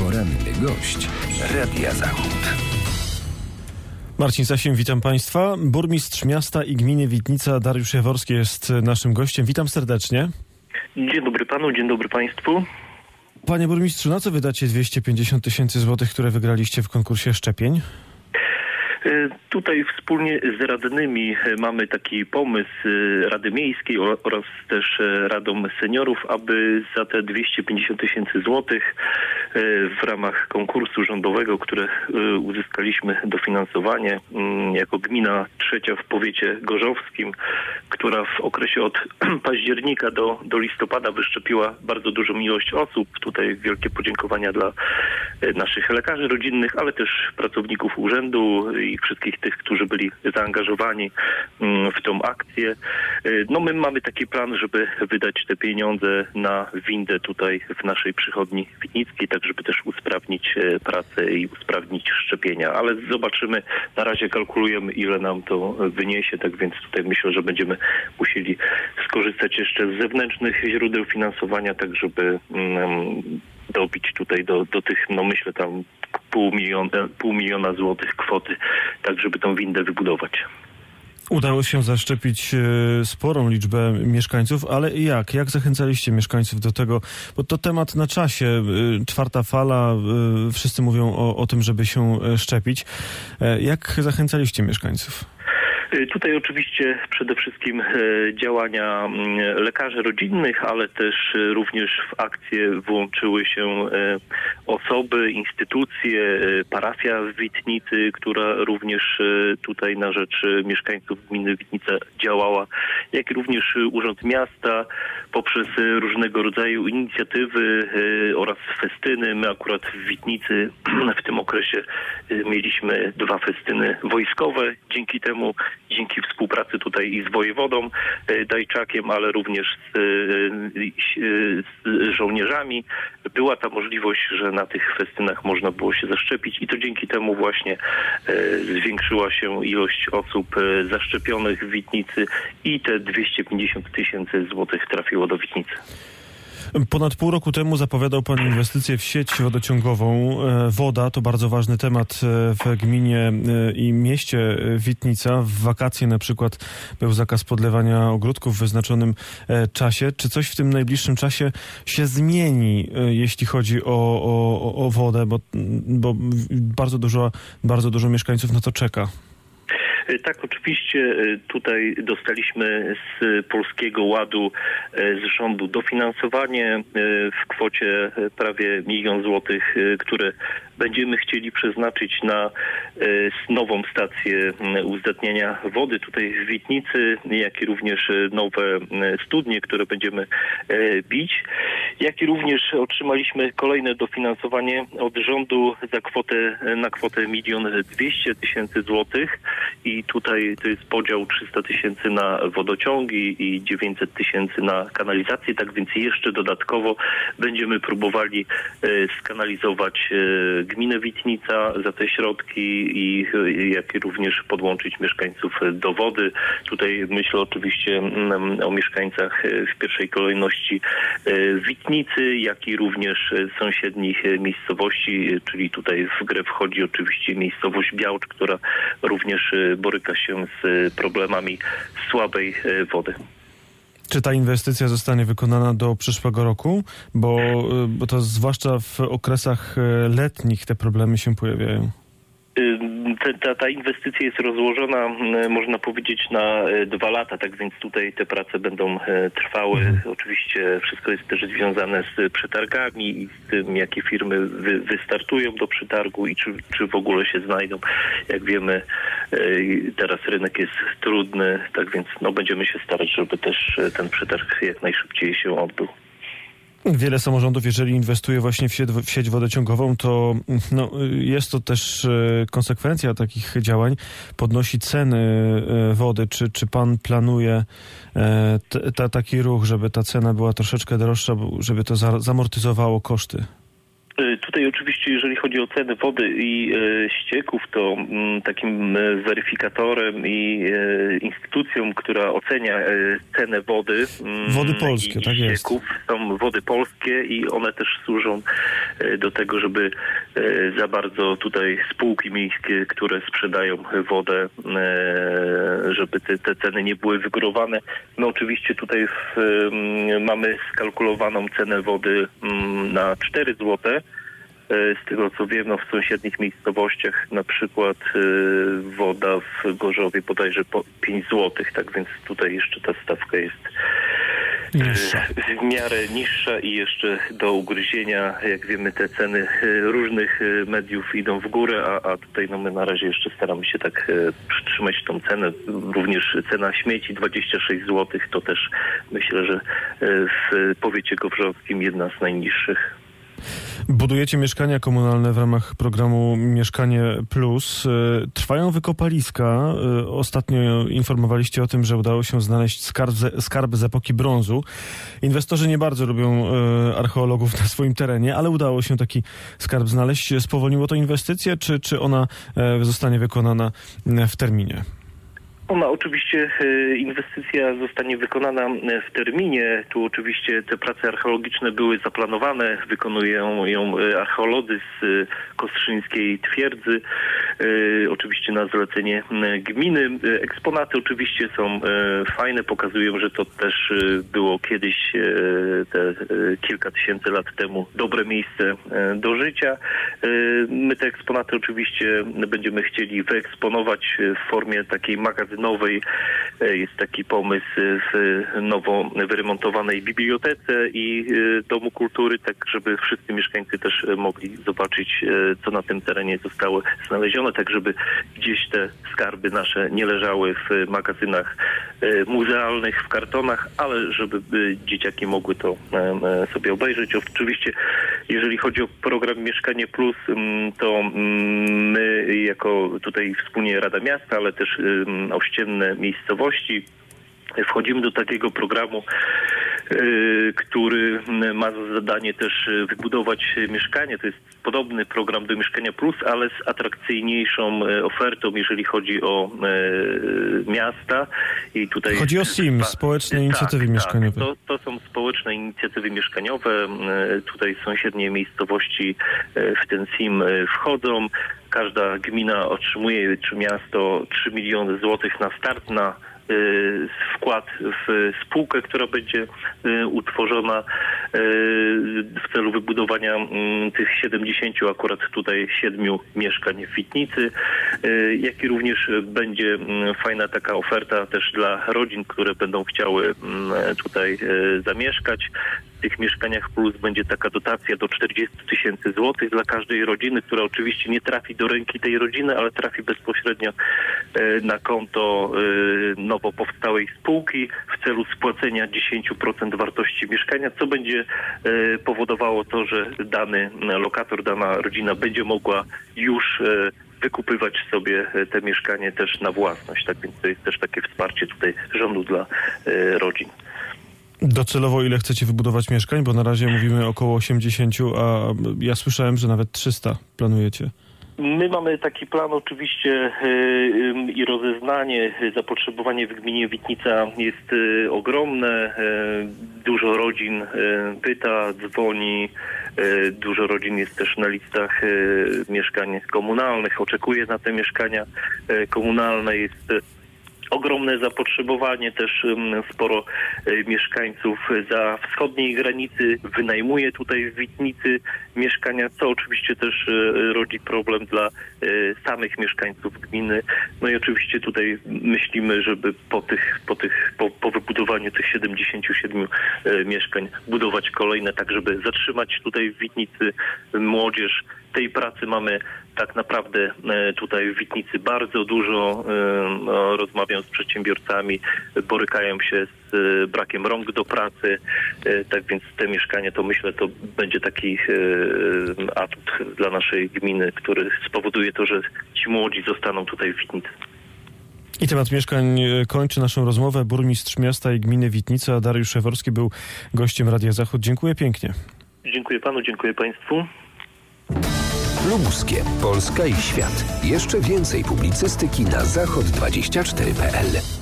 Poranny gość Radia Zachód. Marcin Sasim, witam Państwa. Burmistrz miasta i gminy Witnica Dariusz Jaworski jest naszym gościem. Witam serdecznie. Dzień dobry panu, dzień dobry państwu. Panie burmistrzu, na co wydacie 250 tysięcy złotych, które wygraliście w konkursie szczepień? Tutaj wspólnie z radnymi mamy taki pomysł Rady Miejskiej oraz też Radą Seniorów, aby za te 250 tysięcy złotych w ramach konkursu rządowego, które uzyskaliśmy dofinansowanie jako gmina trzecia w powiecie gorzowskim, która w okresie od października do listopada wyszczepiła bardzo dużą ilość osób. Tutaj wielkie podziękowania dla naszych lekarzy rodzinnych, ale też pracowników urzędu i wszystkich tych, którzy byli zaangażowani w tą akcję. No my mamy taki plan, żeby wydać te pieniądze na windę tutaj w naszej przychodni witnickiej, tak żeby też usprawnić pracę i usprawnić szczepienia. Ale zobaczymy, na razie kalkulujemy, ile nam to wyniesie, tak więc tutaj myślę, że będziemy musieli skorzystać jeszcze z zewnętrznych źródeł finansowania, tak żeby dobić tutaj do tych, no myślę tam pół miliona złotych kwoty, tak żeby tą windę wybudować. Udało się zaszczepić sporą liczbę mieszkańców, ale jak zachęcaliście mieszkańców do tego? Bo to temat na czasie, 4. fala, wszyscy mówią o tym, żeby się szczepić. Jak zachęcaliście mieszkańców? Tutaj oczywiście przede wszystkim działania lekarzy rodzinnych, ale też również w akcję włączyły się osoby, instytucje, parafia w Witnicy, która również tutaj na rzecz mieszkańców gminy Witnica działała, jak i również Urząd Miasta poprzez różnego rodzaju inicjatywy oraz festyny. My akurat w Witnicy w tym okresie mieliśmy 2 festyny wojskowe. Dzięki współpracy tutaj i z wojewodą Dajczakiem, ale również z żołnierzami była ta możliwość, że na tych festynach można było się zaszczepić i to dzięki temu właśnie zwiększyła się ilość osób zaszczepionych w Witnicy i te 250 tysięcy złotych trafiło do Witnicy. Ponad pół roku temu zapowiadał pan inwestycję w sieć wodociągową. Woda to bardzo ważny temat w gminie i mieście Witnica. W wakacje na przykład był zakaz podlewania ogródków w wyznaczonym czasie. Czy coś w tym najbliższym czasie się zmieni, jeśli chodzi o wodę, bo bardzo dużo mieszkańców na to czeka? Tak, oczywiście tutaj dostaliśmy z Polskiego Ładu z rządu dofinansowanie w kwocie prawie 1 milion złotych, które będziemy chcieli przeznaczyć na nową stację uzdatniania wody tutaj w Witnicy, jak i również nowe studnie, które będziemy bić. Jak i również otrzymaliśmy kolejne dofinansowanie od rządu na kwotę 1 200 000 złotych i tutaj to jest podział 300 tysięcy na wodociągi i 900 tysięcy na kanalizację, tak więc jeszcze dodatkowo będziemy próbowali skanalizować gminę Witnica za te środki i jak i również podłączyć mieszkańców do wody. Tutaj myślę oczywiście o mieszkańcach w pierwszej kolejności Witnicy, jak i również sąsiednich miejscowości, czyli tutaj w grę wchodzi oczywiście miejscowość Białcz, która również boryka się z problemami słabej wody. Czy ta inwestycja zostanie wykonana do przyszłego roku? Bo to zwłaszcza w okresach letnich te problemy się pojawiają. Ta inwestycja jest rozłożona, można powiedzieć, na 2 lata, tak więc tutaj te prace będą trwały. Oczywiście wszystko jest też związane z przetargami i z tym, jakie firmy wystartują do przetargu i czy w ogóle się znajdą. Jak wiemy, teraz rynek jest trudny, tak więc będziemy się starać, żeby też ten przetarg jak najszybciej się odbył. Wiele samorządów, jeżeli inwestuje właśnie w sieć wodociągową, to jest to też konsekwencja takich działań, podnosi ceny wody. Czy pan planuje taki ruch, żeby ta cena była troszeczkę droższa, żeby to zamortyzowało koszty? Tutaj oczywiście, jeżeli chodzi o ceny wody i ścieków, to takim weryfikatorem i instytucją, która ocenia cenę wody, Wody polskie, i tak jest. ścieków, są Wody Polskie i one też służą do tego, żeby za bardzo tutaj spółki miejskie, które sprzedają wodę, żeby te ceny nie były wygórowane. No oczywiście tutaj mamy skalkulowaną cenę wody na 4 zł. Z tego co wiem, w sąsiednich miejscowościach na przykład woda w Gorzowie bodajże po 5 zł, tak więc tutaj jeszcze ta stawka jest w miarę niższa i jeszcze do ugryzienia, jak wiemy, te ceny różnych mediów idą w górę, a tutaj my na razie jeszcze staramy się tak przytrzymać tą cenę. Również cena śmieci 26 zł to też myślę, że w powiecie gorzołskim jedna z najniższych. Budujecie mieszkania komunalne w ramach programu Mieszkanie Plus. Trwają wykopaliska. Ostatnio informowaliście o tym, że udało się znaleźć skarby z epoki brązu. Inwestorzy nie bardzo lubią archeologów na swoim terenie, ale udało się taki skarb znaleźć. Spowolniło to inwestycję, czy ona zostanie wykonana w terminie? Oczywiście inwestycja zostanie wykonana w terminie. Tu oczywiście te prace archeologiczne były zaplanowane. Wykonują ją archeolodzy z Kostrzyńskiej Twierdzy. Oczywiście na zlecenie gminy. Eksponaty oczywiście są fajne. Pokazują, że to też było kiedyś te kilka tysięcy lat temu dobre miejsce do życia. My te eksponaty oczywiście będziemy chcieli wyeksponować w formie takiej magazynowej. Jest taki pomysł w nowo wyremontowanej bibliotece i Domu Kultury, tak żeby wszyscy mieszkańcy też mogli zobaczyć, co na tym terenie zostało znalezione, tak żeby gdzieś te skarby nasze nie leżały w magazynach muzealnych, w kartonach, ale żeby dzieciaki mogły to sobie obejrzeć. Oczywiście, jeżeli chodzi o program Mieszkanie Plus, to my jako tutaj wspólnie Rada Miasta, ale też ościenne miejscowości wchodzimy do takiego programu, który ma za zadanie też wybudować mieszkanie. To jest podobny program do Mieszkania Plus, ale z atrakcyjniejszą ofertą, jeżeli chodzi o miasta. I tutaj chodzi o SIM, społeczne inicjatywy mieszkaniowe. To są społeczne inicjatywy mieszkaniowe. Tutaj sąsiednie miejscowości w ten SIM wchodzą. Każda gmina otrzymuje, czy miasto, 3 miliony złotych na start, na wkład w spółkę, która będzie utworzona w celu wybudowania tych 70 akurat tutaj 7 mieszkań w Witnicy, jak i również będzie fajna taka oferta też dla rodzin, które będą chciały tutaj zamieszkać. W tych mieszkaniach plus będzie taka dotacja do 40 000 złotych dla każdej rodziny, która oczywiście nie trafi do ręki tej rodziny, ale trafi bezpośrednio na konto nowo powstałej spółki w celu spłacenia 10% wartości mieszkania, co będzie powodowało to, że dany lokator, dana rodzina będzie mogła już wykupywać sobie te mieszkanie też na własność. Tak więc to jest też takie wsparcie tutaj rządu dla rodzin. Docelowo ile chcecie wybudować mieszkań? Bo na razie mówimy około 80, a ja słyszałem, że nawet 300 planujecie. My mamy taki plan oczywiście i rozeznanie, zapotrzebowanie w gminie Witnica jest ogromne. Dużo rodzin pyta, dzwoni, dużo rodzin jest też na listach mieszkań komunalnych, oczekuje na te mieszkania komunalne. Jest ogromne zapotrzebowanie, też sporo mieszkańców za wschodniej granicy wynajmuje tutaj w Witnicy mieszkania, co oczywiście też rodzi problem dla samych mieszkańców gminy. No i oczywiście tutaj myślimy, żeby po wybudowaniu tych 77 mieszkań budować kolejne, tak żeby zatrzymać tutaj w Witnicy młodzież. Tej pracy mamy tak naprawdę tutaj w Witnicy bardzo dużo. Rozmawiam z przedsiębiorcami, borykają się z brakiem rąk do pracy. Tak więc te mieszkania to myślę, to będzie taki atut dla naszej gminy, który spowoduje to, że ci młodzi zostaną tutaj w Witnicy. I temat mieszkań kończy naszą rozmowę. Burmistrz miasta i gminy Witnica Dariusz Szeworski był gościem Radia Zachód. Dziękuję pięknie. Dziękuję panu, dziękuję państwu. Lubuskie, Polska i świat. Jeszcze więcej publicystyki na zachod24.pl.